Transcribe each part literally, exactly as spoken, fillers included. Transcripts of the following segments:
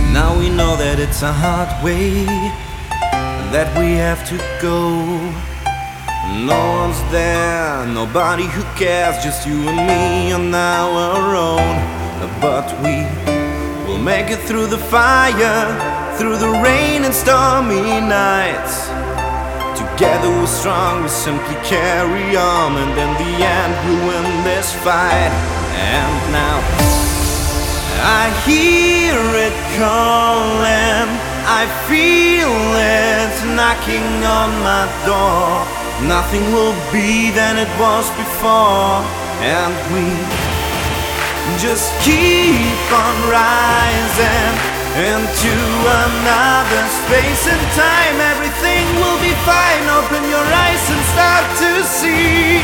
Now we know that it's a hard way that we have to go. No one's there, nobody who cares, just you and me on our own. But we will make it through the fire, through the rain and stormy nights. Together we're strong, we simply carry on, and in the end we'll win this fight. And now I hear it calling, I feel it knocking on my door. Nothing will be than it was before, and we just keep on rising into another space and time. Everything will be fine, open your eyes and start to see.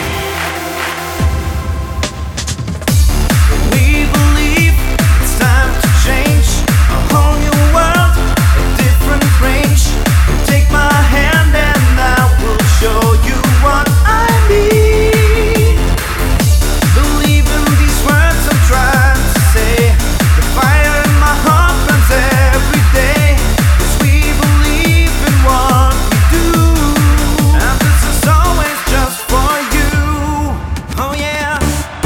We believe it's time to change a whole new world, a different range. Take my hand and I will show you what I mean. Believe in these words I'm trying to say. The fire in my heart burns every day, 'cause we believe in what we do, and this is always just for you. Oh yeah.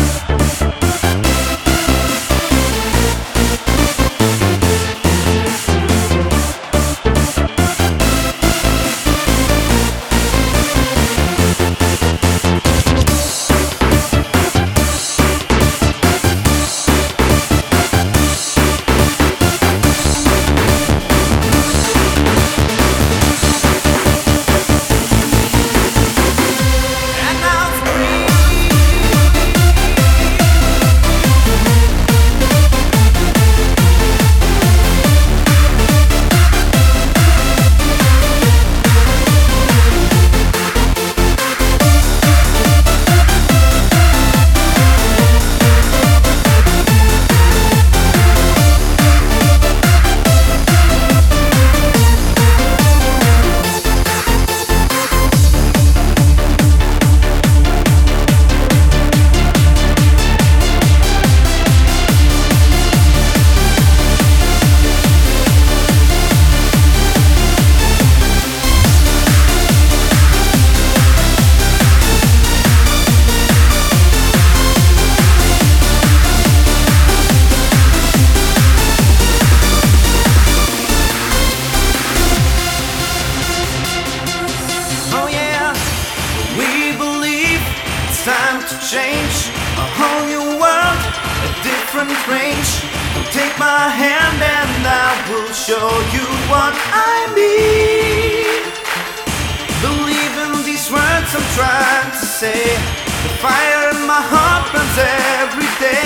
Time to change a whole new world, a different range. Take my hand and I will show you what I mean. Believe in these words I'm trying to say. The fire in my heart burns every day.